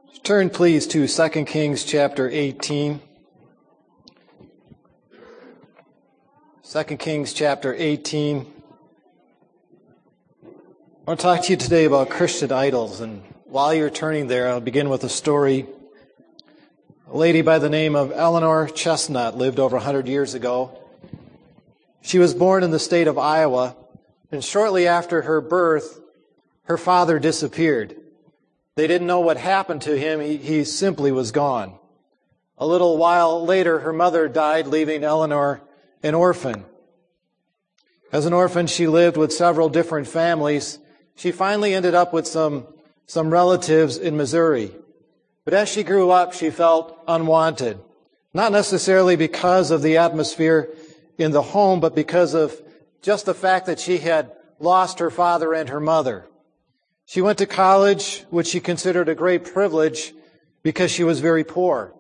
Turn please to 2 Kings chapter 18. 2 Kings chapter 18. I want to talk to you today about Christian idols, and while you're turning there, I'll begin with a story. A lady by the name of Eleanor Chestnut lived over 100 years ago. She was born in the state of Iowa, and shortly after her birth, her father disappeared. They didn't know what happened to him. He simply was gone. A little while later, her mother died, leaving Eleanor an orphan. As an orphan, she lived with several different families. She finally ended up with some relatives in Missouri. But as she grew up, she felt unwanted. Not necessarily because of the atmosphere in the home, but because of just the fact that she had lost her father and her mother. She went to college, which she considered a great privilege because she was very poor.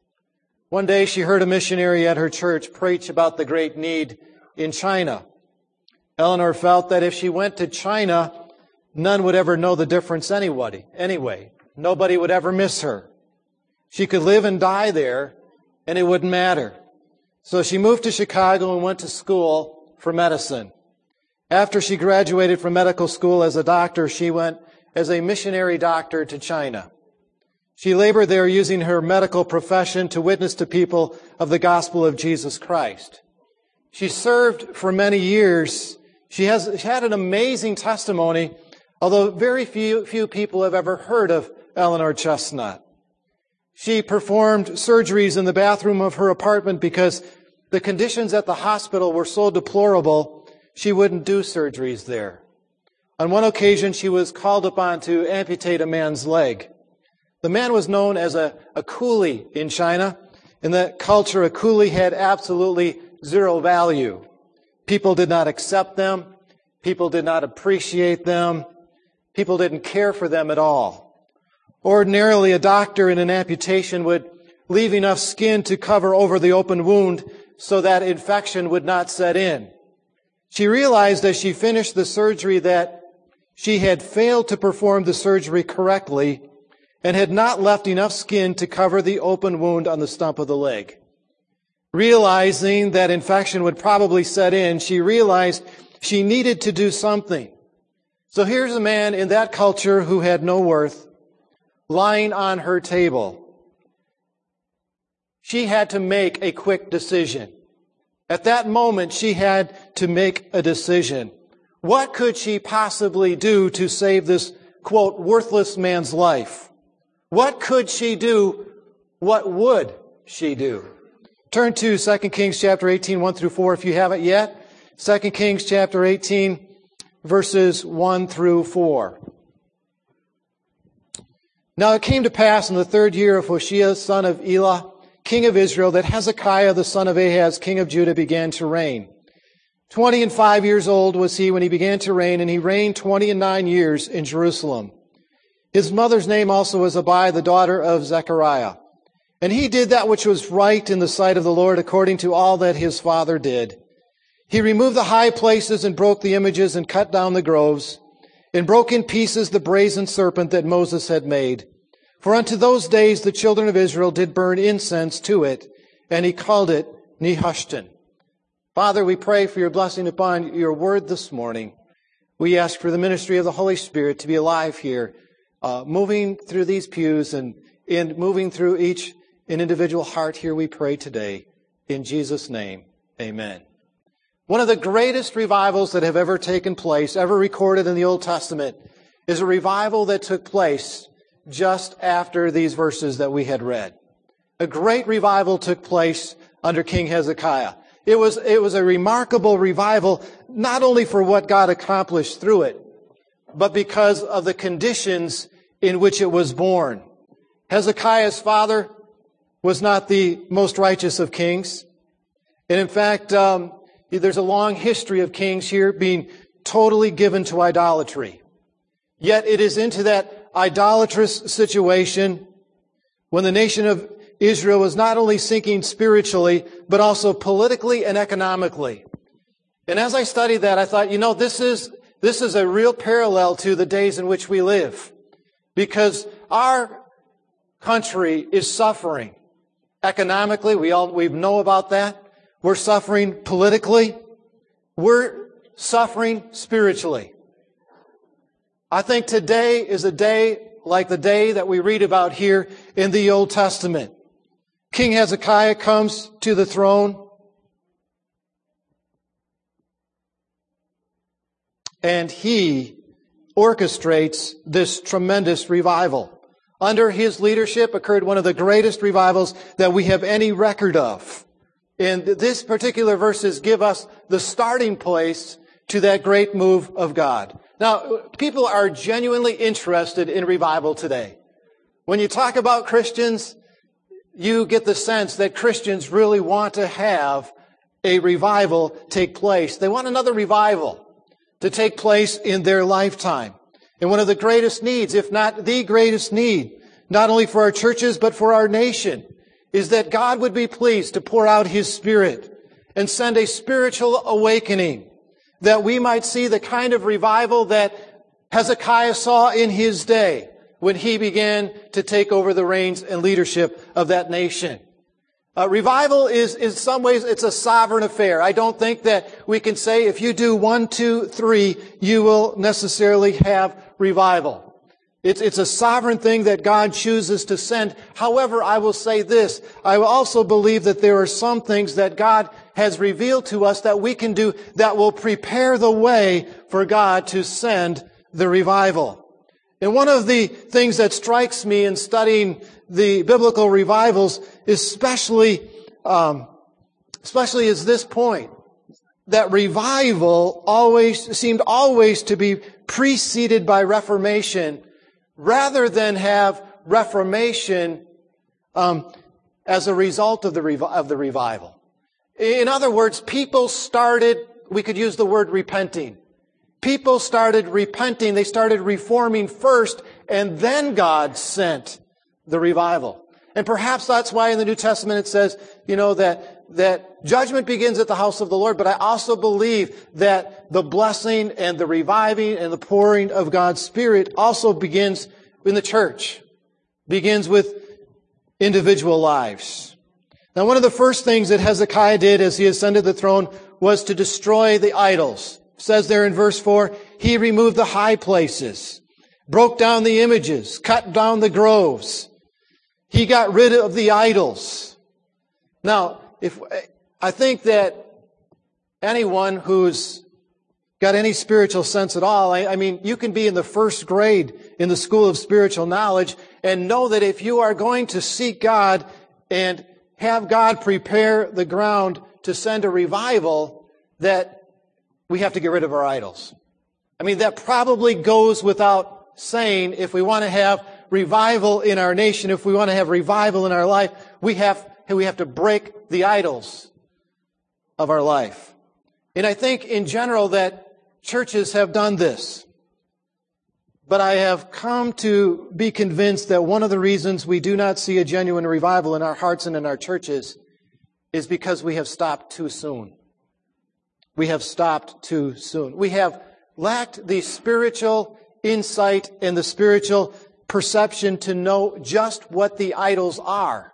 One day she heard a missionary at her church preach about the great need in China. Eleanor felt that if she went to China, none would ever know the difference anyway. Nobody would ever miss her. She could live and die there, and it wouldn't matter. So she moved to Chicago and went to school for medicine. After she graduated from medical school as a doctor, she went as a missionary doctor to China. She labored there using her medical profession to witness to people of the gospel of Jesus Christ. She served for many years. She had an amazing testimony, although very few people have ever heard of Eleanor Chestnut. She performed surgeries in the bathroom of her apartment because the conditions at the hospital were so deplorable, she wouldn't do surgeries there. On one occasion, she was called upon to amputate a man's leg. The man was known as a coolie in China. In that culture, a coolie had absolutely zero value. People did not accept them. People did not appreciate them. People didn't care for them at all. Ordinarily, a doctor in an amputation would leave enough skin to cover over the open wound so that infection would not set in. She realized as she finished the surgery that she had failed to perform the surgery correctly and had not left enough skin to cover the open wound on the stump of the leg. Realizing that infection would probably set in, she realized she needed to do something. So here's a man in that culture who had no worth, lying on her table. She had to make a quick decision. At that moment, she had to make a decision. What could she possibly do to save this, quote, worthless man's life? What could she do? What would she do? Turn to 2 Kings chapter 18, 1 through 4 if you haven't yet. 2 Kings chapter 18, verses 1 through 4. Now it came to pass in the 3rd year of Hoshea, son of Elah, king of Israel, that Hezekiah, the son of Ahaz, king of Judah, began to reign. 25 years old was he when he began to reign, and he reigned 29 years in Jerusalem. His mother's name also was Abiah, the daughter of Zechariah. And he did that which was right in the sight of the Lord, according to all that his father did. He removed the high places and broke the images and cut down the groves, and broke in pieces the brazen serpent that Moses had made. For unto those days the children of Israel did burn incense to it, and he called it Nehushtan. Father, we pray for your blessing upon your word this morning. We ask for the ministry of the Holy Spirit to be alive here, moving through these pews and moving through each an individual heart here, we pray today. In Jesus' name, amen. One of the greatest revivals that have ever taken place, ever recorded in the Old Testament, is a revival that took place just after these verses that we had read. A great revival took place under King Hezekiah. It was a remarkable revival, not only for what God accomplished through it, but because of the conditions in which it was born. Hezekiah's father was not the most righteous of kings. And in fact, there's a long history of kings here being totally given to idolatry. Yet it is into that idolatrous situation when the nation of Israel was not only sinking spiritually, but also politically and economically. And as I studied that, I thought, this is a real parallel to the days in which we live. Because our country is suffering. Economically, we know about that. We're suffering politically. We're suffering spiritually. I think today is a day like the day that we read about here in the Old Testament. King Hezekiah comes to the throne, and he orchestrates this tremendous revival. Under his leadership occurred one of the greatest revivals that we have any record of. And this particular verses give us the starting place to that great move of God. Now, people are genuinely interested in revival today. When you talk about Christians, you get the sense that Christians really want to have a revival take place. They want another revival to take place in their lifetime. And one of the greatest needs, if not the greatest need, not only for our churches, but for our nation, is that God would be pleased to pour out His Spirit and send a spiritual awakening, that we might see the kind of revival that Hezekiah saw in his day when he began to take over the reins and leadership of that nation. Revival is, in some ways, it's a sovereign affair. I don't think that we can say if you do 1, 2, 3, you will necessarily have revival. It's a sovereign thing that God chooses to send. However, I will say this. I also believe that there are some things that God has revealed to us that we can do that will prepare the way for God to send the revival. And one of the things that strikes me in studying the biblical revivals, especially is this point, that revival seemed always to be preceded by reformation, rather than have reformation as a result of the revival. In other words, people started, we could use the word repenting. People started repenting, they started reforming first, and then God sent the revival. And perhaps that's why in the New Testament it says, that judgment begins at the house of the Lord, but I also believe that the blessing and the reviving and the pouring of God's Spirit also begins in the church, begins with individual lives. Now, one of the first things that Hezekiah did as he ascended the throne was to destroy the idols. It says there in verse 4, he removed the high places, broke down the images, cut down the groves. He got rid of the idols. Now, I think that anyone who's got any spiritual sense at all, I mean, you can be in the first grade in the school of spiritual knowledge and know that if you are going to seek God and have God prepare the ground to send a revival, that we have to get rid of our idols. I mean, that probably goes without saying. If we want to have revival in our nation, if we want to have revival in our life, we have to break the idols of our life. And I think in general that churches have done this. But I have come to be convinced that one of the reasons we do not see a genuine revival in our hearts and in our churches is because we have stopped too soon. We have stopped too soon. We have lacked the spiritual insight and the spiritual perception to know just what the idols are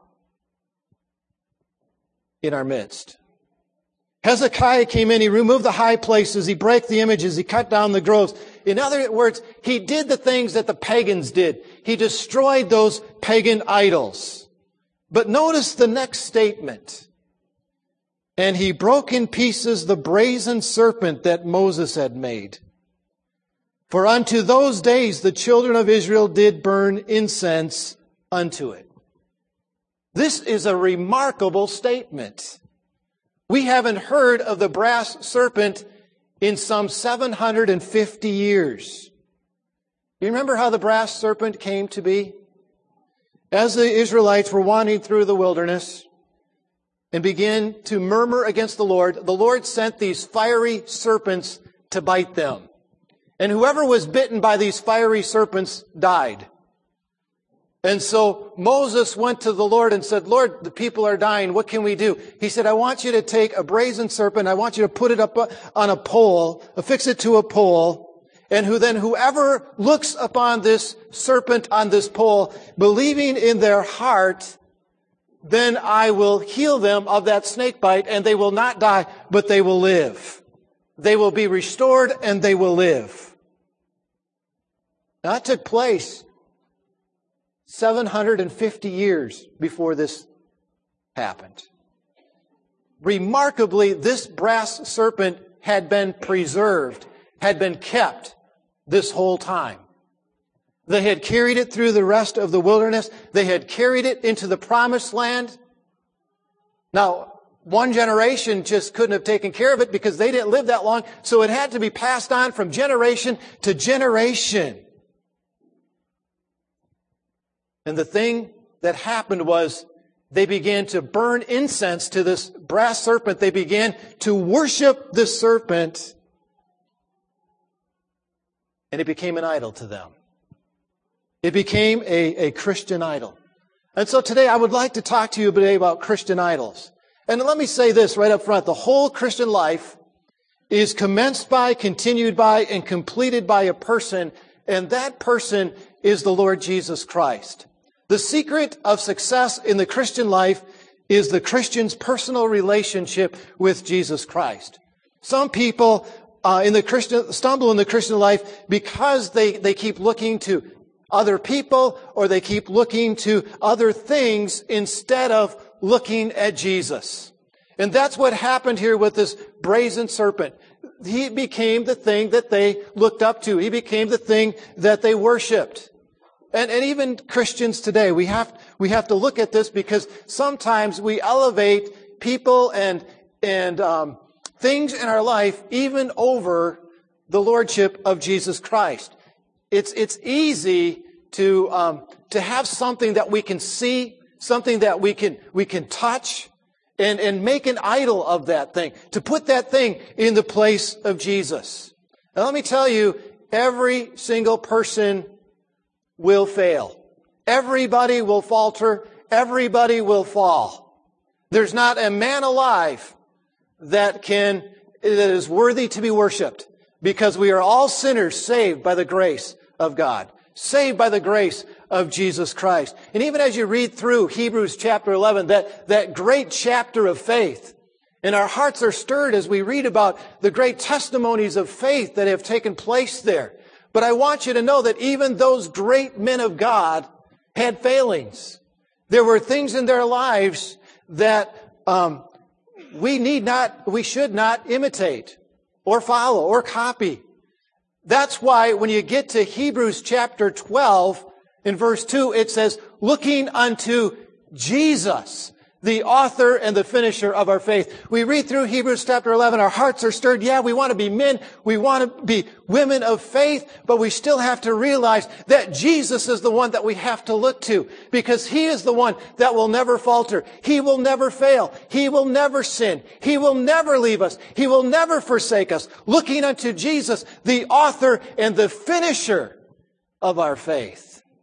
in our midst. Hezekiah came in, he removed the high places, he broke the images, he cut down the groves. In other words, he did the things that the pagans did. He destroyed those pagan idols. But notice the next statement. And he broke in pieces the brazen serpent that Moses had made. For unto those days the children of Israel did burn incense unto it. This is a remarkable statement. We haven't heard of the brass serpent in some 750 years. You remember how the brass serpent came to be? As the Israelites were wandering through the wilderness and began to murmur against the Lord sent these fiery serpents to bite them. And whoever was bitten by these fiery serpents died. And so Moses went to the Lord and said, Lord, the people are dying. What can we do? He said, I want you to take a brazen serpent. I want you to put it up on a pole, affix it to a pole, And whoever looks upon this serpent on this pole, believing in their heart, then I will heal them of that snake bite, and they will not die, but they will live. They will be restored, and they will live. Now, that took place 750 years before this happened. Remarkably, this brass serpent had been preserved, had been kept this whole time. They had carried it through the rest of the wilderness. They had carried it into the promised land. Now, one generation just couldn't have taken care of it because they didn't live that long, so it had to be passed on from generation to generation. And the thing that happened was they began to burn incense to this brass serpent. They began to worship this serpent, and it became an idol to them. It became a Christian idol. And so today I would like to talk to you today about Christian idols. And let me say this right up front. The whole Christian life is commenced by, continued by, and completed by a person, and that person is the Lord Jesus Christ. The secret of success in the Christian life is the Christian's personal relationship with Jesus Christ. Some people stumble in the Christian life because they keep looking to other people, or they keep looking to other things instead of looking at Jesus. And that's what happened here with this brazen serpent. He became the thing that they looked up to. He became the thing that they worshiped. And even Christians today, we have to look at this, because sometimes we elevate people and things in our life even over the lordship of Jesus Christ. It's easy to have something that we can see, something that we can touch, and make an idol of that thing, to put that thing in the place of Jesus. Now let me tell you, every single person will fail. Everybody will falter. Everybody will fall. There's not a man alive that is worthy to be worshipped, because we are all sinners saved by the grace of God, saved by the grace of Jesus Christ. And even as you read through Hebrews chapter 11, that great chapter of faith, and our hearts are stirred as we read about the great testimonies of faith that have taken place there. But I want you to know that even those great men of God had failings. There were things in their lives that we should not imitate or follow or copy. That's why when you get to Hebrews chapter 12, in verse 2, it says, looking unto Jesus, the author and the finisher of our faith. We read through Hebrews chapter 11, our hearts are stirred. Yeah, we want to be men, we want to be women of faith, but we still have to realize that Jesus is the one that we have to look to, because He is the one that will never falter. He will never fail. He will never sin. He will never leave us. He will never forsake us. Looking unto Jesus, the author and the finisher of our faith.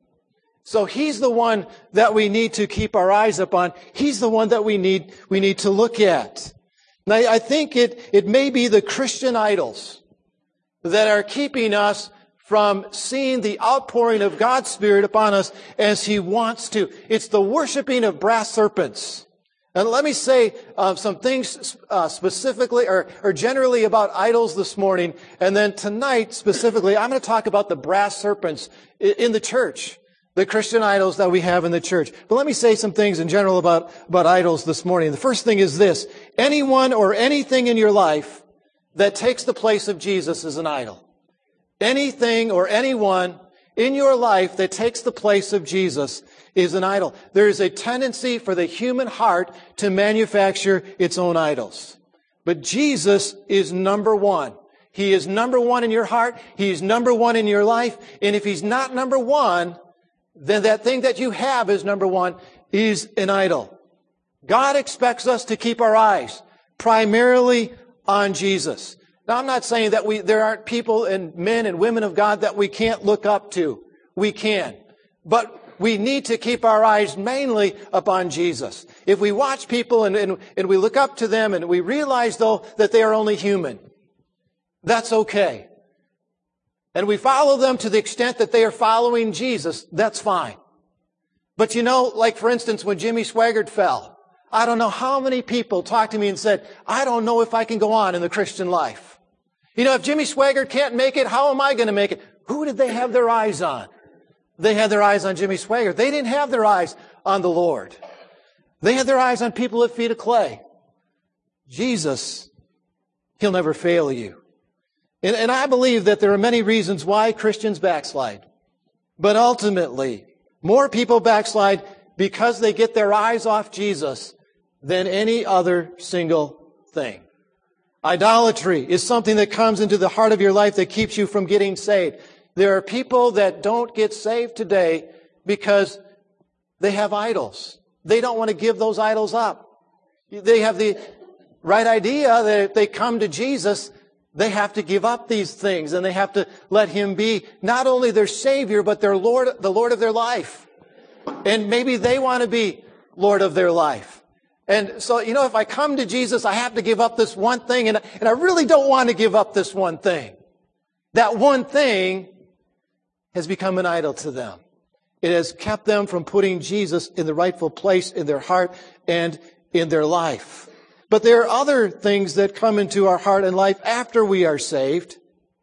So He's the one that we need to keep our eyes upon. He's the one that we need to look at. Now, I think it may be the Christian idols that are keeping us from seeing the outpouring of God's Spirit upon us as He wants to. It's the worshiping of brass serpents. And let me say some things specifically or generally about idols this morning. And then tonight, specifically, I'm going to talk about the brass serpents in the church. The Christian idols that we have in the church. But let me say some things in general about idols this morning. The first thing is this. Anyone or anything in your life that takes the place of Jesus is an idol. Anything or anyone in your life that takes the place of Jesus is an idol. There is a tendency for the human heart to manufacture its own idols. But Jesus is number one. He is number one in your heart. He's number one in your life. And if He's not number one, then that thing that you have as number one is an idol. God expects us to keep our eyes primarily on Jesus. Now, I'm not saying that there aren't people and men and women of God that we can't look up to. We can. But we need to keep our eyes mainly upon Jesus. If we watch people and we look up to them and we realize, though, that they are only human, that's okay. and we follow them to the extent that they are following Jesus, that's fine. But like for instance, when Jimmy Swaggart fell, I don't know how many people talked to me and said, I don't know if I can go on in the Christian life. If Jimmy Swaggart can't make it, how am I going to make it? Who did they have their eyes on? They had their eyes on Jimmy Swaggart. They didn't have their eyes on the Lord. They had their eyes on people at feet of clay. Jesus, He'll never fail you. And I believe that there are many reasons why Christians backslide. But ultimately, more people backslide because they get their eyes off Jesus than any other single thing. Idolatry is something that comes into the heart of your life that keeps you from getting saved. There are people that don't get saved today because they have idols. They don't want to give those idols up. They have the right idea that if they come to Jesus, they have to give up these things and they have to let Him be not only their Savior, but their Lord, the Lord of their life. And maybe they want to be Lord of their life. And so, if I come to Jesus, I have to give up this one thing, and I really don't want to give up this one thing. That one thing has become an idol to them. It has kept them from putting Jesus in the rightful place in their heart and in their life. But there are other things that come into our heart and life after we are saved.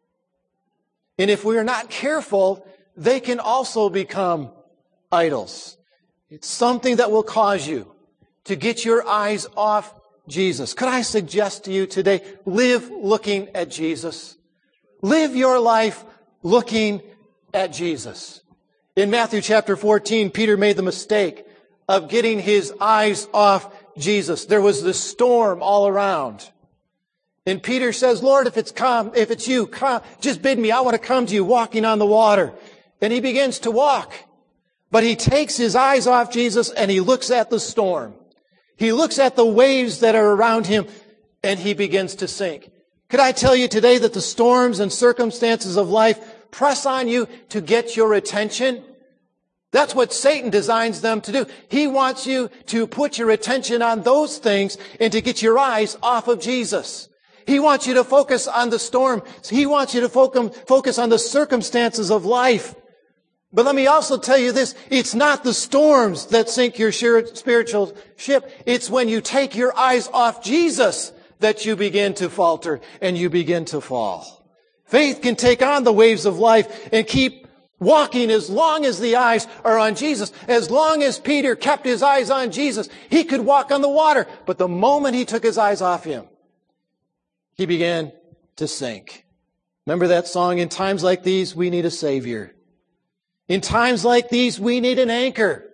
And if we are not careful, they can also become idols. It's something that will cause you to get your eyes off Jesus. Could I suggest to you today, live looking at Jesus. Live your life looking at Jesus. In Matthew chapter 14, Peter made the mistake of getting his eyes off Jesus. There was this storm all around. And Peter says, Lord, if it's you, come, just bid me. I want to come to you walking on the water. And he begins to walk. But he takes his eyes off Jesus and he looks at the storm. He looks at the waves that are around him and he begins to sink. Could I tell you today that the storms and circumstances of life press on you to get your attention? That's what Satan designs them to do. He wants you to put your attention on those things and to get your eyes off of Jesus. He wants you to focus on the storm. He wants you to focus on the circumstances of life. But let me also tell you this, it's not the storms that sink your spiritual ship. It's when you take your eyes off Jesus that you begin to falter and you begin to fall. Faith can take on the waves of life and keep walking as long as the eyes are on Jesus. As long as Peter kept his eyes on Jesus, he could walk on the water. But the moment he took his eyes off Him, he began to sink. Remember that song, in times like these, we need a Savior. In times like these, we need an anchor.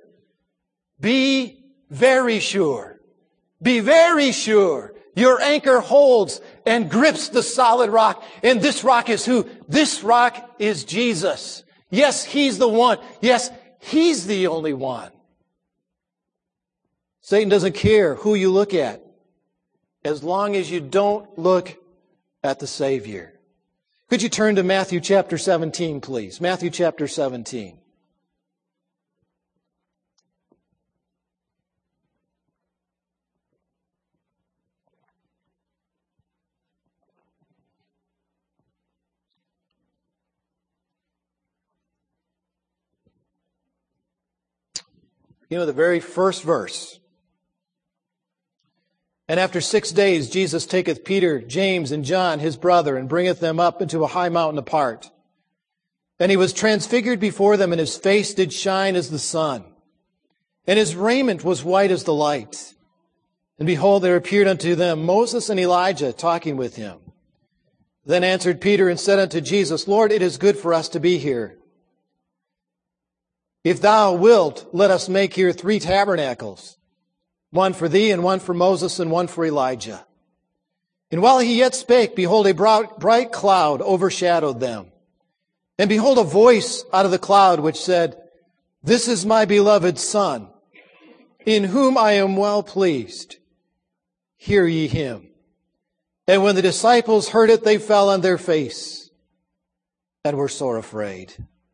Be very sure. Be very sure. Your anchor holds and grips the solid rock. And this rock is who? This rock is Jesus. Yes, He's the one. Yes, He's the only one. Satan doesn't care who you look at, as long as you don't look at the Savior. Could you turn to Matthew chapter 17, please? Matthew chapter 17. The very first verse. And after 6 days, Jesus taketh Peter, James, and John, his brother, and bringeth them up into a high mountain apart. And He was transfigured before them, and His face did shine as the sun. And His raiment was white as the light. And behold, there appeared unto them Moses and Elijah talking with Him. Then answered Peter and said unto Jesus, Lord, it is good for us to be here. If Thou wilt, let us make here 3 tabernacles, one for Thee, and one for Moses, and one for Elijah. And while he yet spake, behold, a bright cloud overshadowed them. And behold, a voice out of the cloud which said, This is my beloved Son, in whom I am well pleased. Hear ye Him. And when the disciples heard it, they fell on their face and were sore afraid.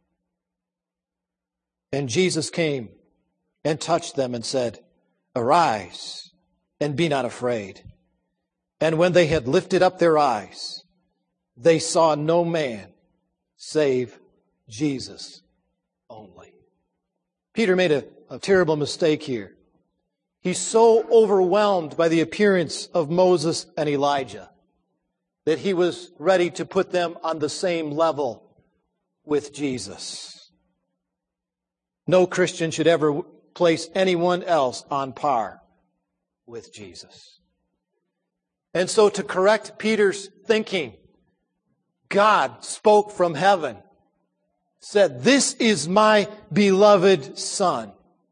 And Jesus came and touched them and said, Arise, and be not afraid. And when they had lifted up their eyes, they saw no man save Jesus only. Peter made a terrible mistake here. He's so overwhelmed by the appearance of Moses and Elijah that he was ready to put them on the same level with Jesus. No Christian should ever place anyone else on par with Jesus. And so to correct Peter's thinking, God spoke from heaven, said, "This is my beloved Son.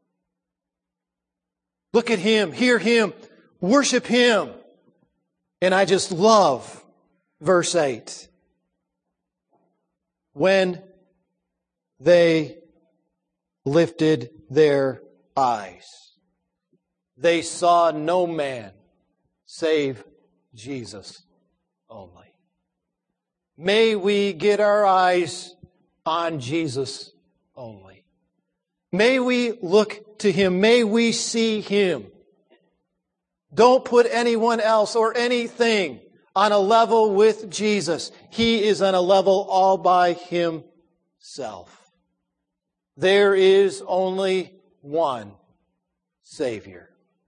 Look at Him, hear Him, worship Him." And I just love verse 8. When they lifted their eyes, they saw no man save Jesus only. May we get our eyes on Jesus only. May we look to Him. May we see Him. Don't put anyone else or anything on a level with Jesus. He is on a level all by Himself. There is only one Savior.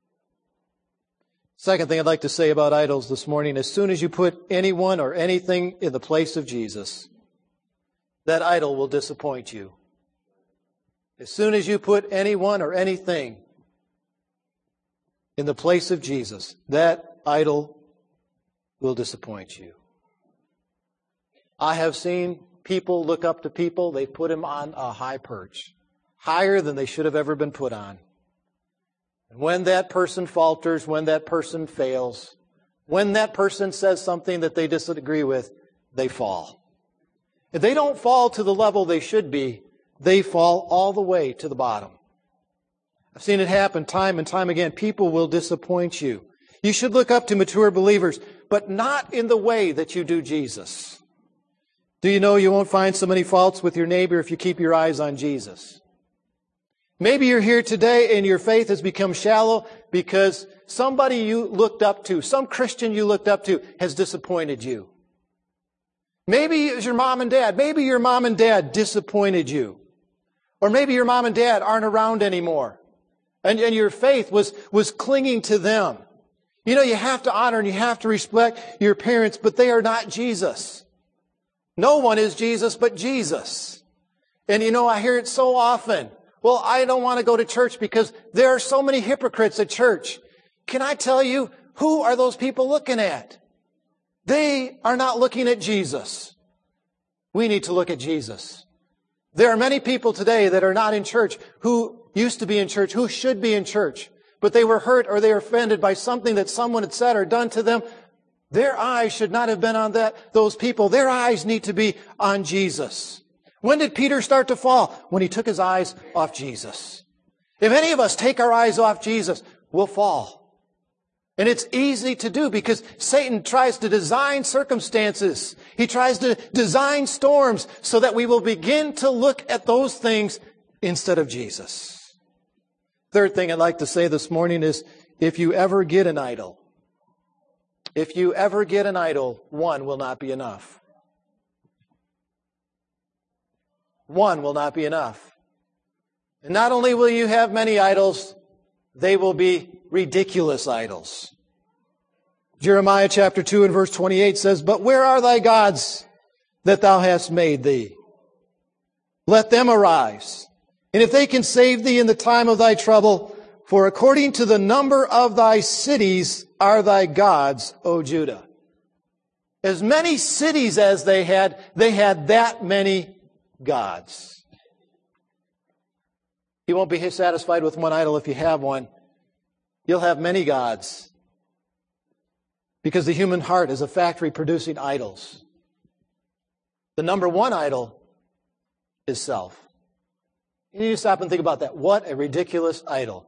Second thing I'd like to say about idols this morning, as soon as you put anyone or anything in the place of Jesus, that idol will disappoint you. As soon as you put anyone or anything in the place of Jesus, that idol will disappoint you. I have seen people look up to people, they put him on a high perch, higher than they should have ever been put on. And when that person falters, when that person fails, when that person says something that they disagree with, they fall. If they don't fall to the level they should be, they fall all the way to the bottom. I've seen it happen time and time again. People will disappoint you. You should look up to mature believers, but not in the way that you do Jesus. Do you know you won't find so many faults with your neighbor if you keep your eyes on Jesus? Maybe you're here today and your faith has become shallow because somebody you looked up to, some Christian you looked up to, has disappointed you. Maybe it was your mom and dad. Maybe your mom and dad disappointed you. Or maybe your mom and dad aren't around anymore. And your faith was clinging to them. You know, you have to honor and you have to respect your parents, but they are not Jesus. No one is Jesus but Jesus. And you know, I hear it so often. Well, I don't want to go to church because there are so many hypocrites at church. Can I tell you, who are those people looking at? They are not looking at Jesus. We need to look at Jesus. There are many people today that are not in church, who used to be in church, who should be in church, but they were hurt or they were offended by something that someone had said or done to them. Their eyes should not have been on those people. Their eyes need to be on Jesus. When did Peter start to fall? When he took his eyes off Jesus. If any of us take our eyes off Jesus, we'll fall. And it's easy to do because Satan tries to design circumstances. He tries to design storms so that we will begin to look at those things instead of Jesus. Third thing I'd like to say this morning is, if you ever get an idol, one will not be enough. One will not be enough. And not only will you have many idols, they will be ridiculous idols. Jeremiah chapter 2 and verse 28 says, "But where are thy gods that thou hast made thee? Let them arise. And if they can save thee in the time of thy trouble, for according to the number of thy cities are thy gods, O Judah." As many cities as they had that many gods. You won't be satisfied with one idol if you have one. You'll have many gods. Because the human heart is a factory producing idols. The number one idol is self. You need to stop and think about that. What a ridiculous idol.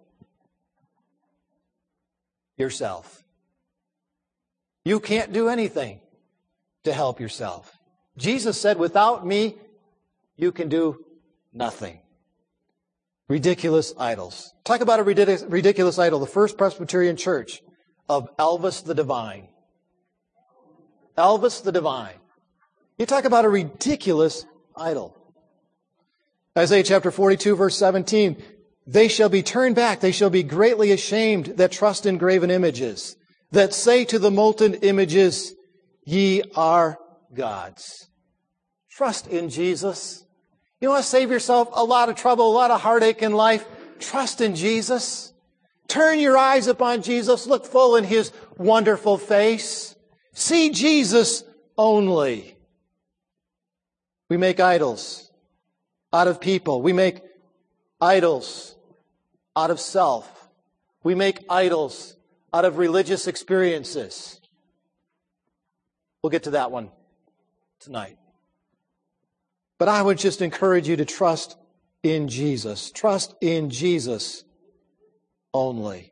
Yourself. You can't do anything to help yourself. Jesus said, "Without me, you can do nothing." Ridiculous idols. Talk about a ridiculous idol. The First Presbyterian Church of Elvis the Divine. Elvis the Divine. You talk about a ridiculous idol. Isaiah chapter 42, verse 17, they shall be turned back, they shall be greatly ashamed that trust in graven images, that say to the molten images, ye are gods. Trust in Jesus. You want to save yourself a lot of trouble, a lot of heartache in life? Trust in Jesus. Turn your eyes upon Jesus. Look full in His wonderful face. See Jesus only. We make idols out of people. We make idols out of self. We make idols out of religious experiences. We'll get to that one tonight. But I would just encourage you to trust in Jesus. Trust in Jesus only.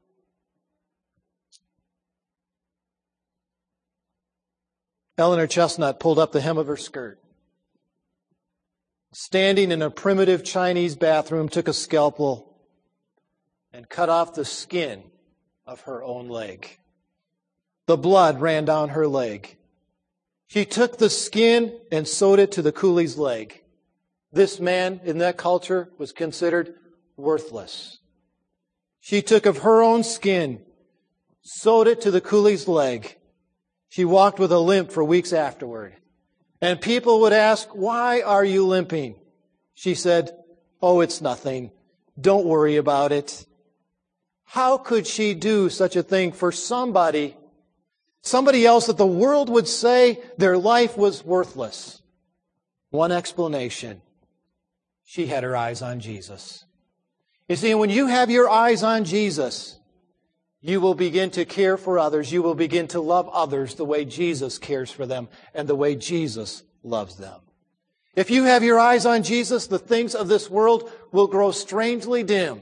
Eleanor Chestnut pulled up the hem of her skirt. Standing in a primitive Chinese bathroom, took a scalpel and cut off the skin of her own leg. The blood ran down her leg. She took the skin and sewed it to the coolie's leg. This man in that culture was considered worthless. She took of her own skin, sewed it to the coolie's leg. She walked with a limp for weeks afterward. And people would ask, why are you limping? She said, oh, it's nothing. Don't worry about it. How could she do such a thing for somebody else that the world would say their life was worthless? One explanation. She had her eyes on Jesus. You see, when you have your eyes on Jesus, you will begin to care for others. You will begin to love others the way Jesus cares for them and the way Jesus loves them. If you have your eyes on Jesus, the things of this world will grow strangely dim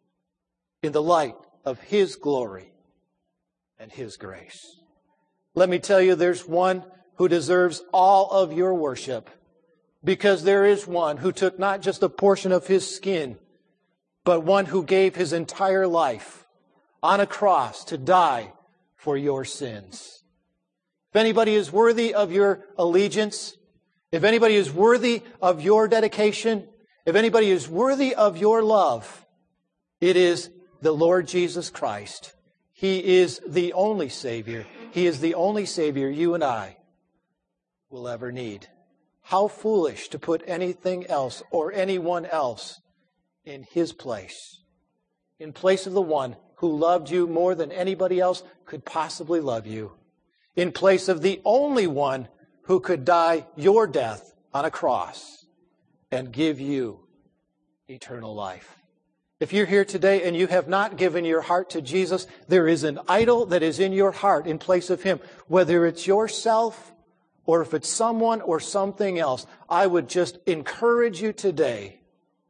in the light of His glory and His grace. Let me tell you, there's one who deserves all of your worship, because there is one who took not just a portion of His skin, but one who gave His entire life on a cross to die for your sins. If anybody is worthy of your allegiance, if anybody is worthy of your dedication, if anybody is worthy of your love, it is the Lord Jesus Christ. He is the only Savior. He is the only Savior you and I will ever need. How foolish to put anything else or anyone else in His place, in place of the one who loved you more than anybody else could possibly love you, in place of the only one who could die your death on a cross and give you eternal life. If you're here today and you have not given your heart to Jesus, there is an idol that is in your heart in place of Him. Whether it's yourself or if it's someone or something else, I would just encourage you today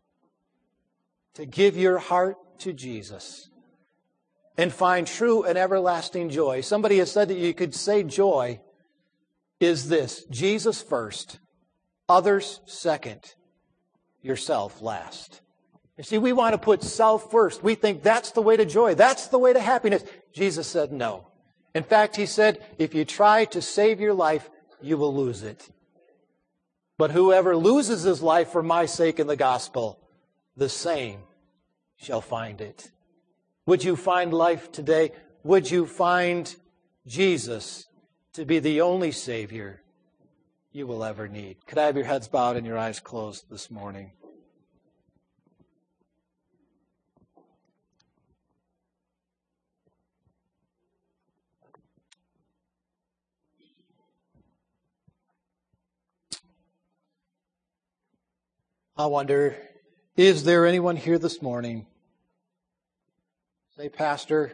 to give your heart to Jesus and find true and everlasting joy. Somebody has said that you could say joy is this: Jesus first, others second, yourself last. You see, we want to put self first. We think that's the way to joy. That's the way to happiness. Jesus said no. In fact, He said, if you try to save your life, you will lose it. But whoever loses his life for my sake in the gospel, the same shall find it. Would you find life today? Would you find Jesus to be the only Savior you will ever need? Could I have your heads bowed and your eyes closed this morning? I wonder, is there anyone here this morning? Say, Pastor,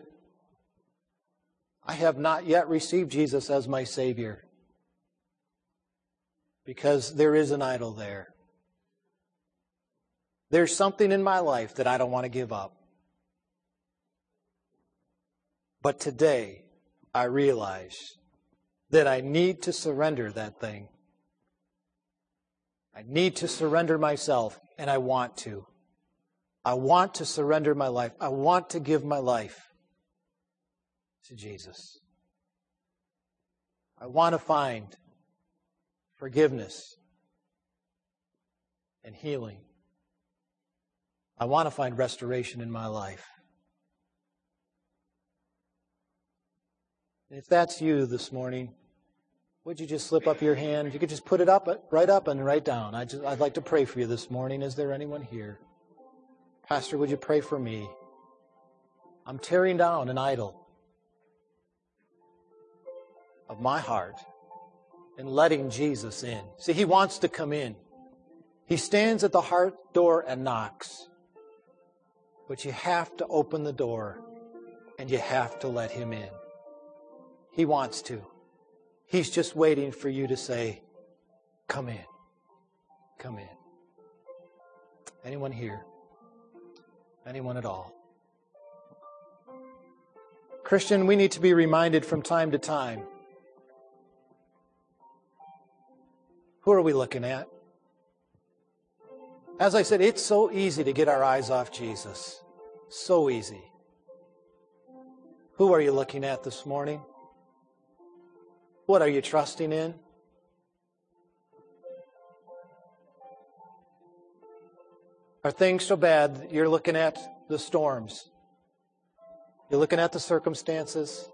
I have not yet received Jesus as my Savior, because there is an idol there. There's something in my life that I don't want to give up. But today, I realize that I need to surrender that thing. I need to surrender myself, and I want to. I want to surrender my life. I want to give my life to Jesus. I want to find forgiveness and healing. I want to find restoration in my life. If that's you this morning, would you just slip up your hand? You could just put it up, right up and right down. I'd like to pray for you this morning. Is there anyone here? Pastor, would you pray for me? I'm tearing down an idol of my heart and letting Jesus in. See, He wants to come in. He stands at the heart door and knocks. But you have to open the door and you have to let Him in. He wants to. He's just waiting for you to say, come in. Come in. Anyone here? Anyone at all? Christian, we need to be reminded from time to time. Who are we looking at? As I said, it's so easy to get our eyes off Jesus. So easy. Who are you looking at this morning? What are you trusting in? Are things so bad that you're looking at the storms? You're looking at the circumstances?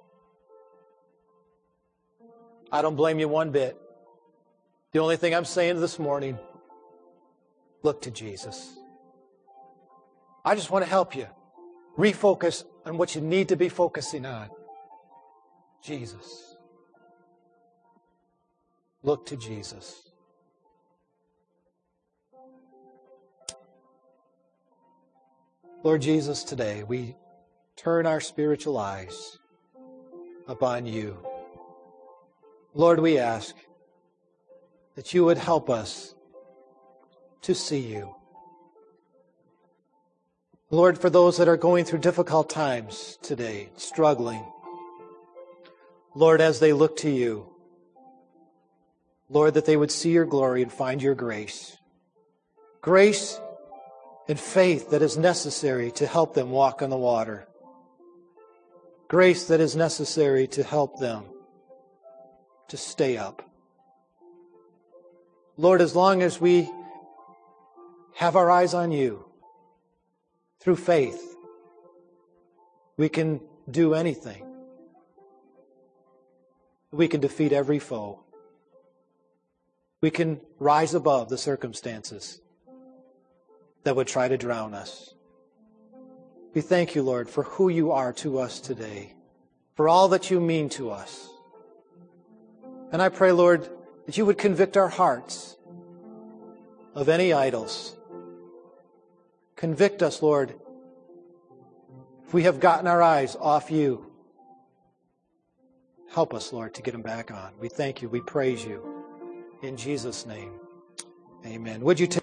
I don't blame you one bit. The only thing I'm saying this morning, look to Jesus. I just want to help you. Refocus on what you need to be focusing on. Jesus. Look to Jesus. Lord Jesus, today we turn our spiritual eyes upon You. Lord, we ask that You would help us to see You. Lord, for those that are going through difficult times today, struggling, Lord, as they look to You, Lord, that they would see Your glory and find Your grace. Grace and faith that is necessary to help them walk on the water. Grace that is necessary to help them to stay up. Lord, as long as we have our eyes on You, through faith, we can do anything. We can defeat every foe. We can rise above the circumstances that would try to drown us. We thank You, Lord, for who You are to us today, for all that You mean to us. And I pray, Lord, that You would convict our hearts of any idols. Convict us, Lord, if we have gotten our eyes off You. Help us, Lord, to get them back on. We thank You. We praise You. In Jesus' name, amen. Would you take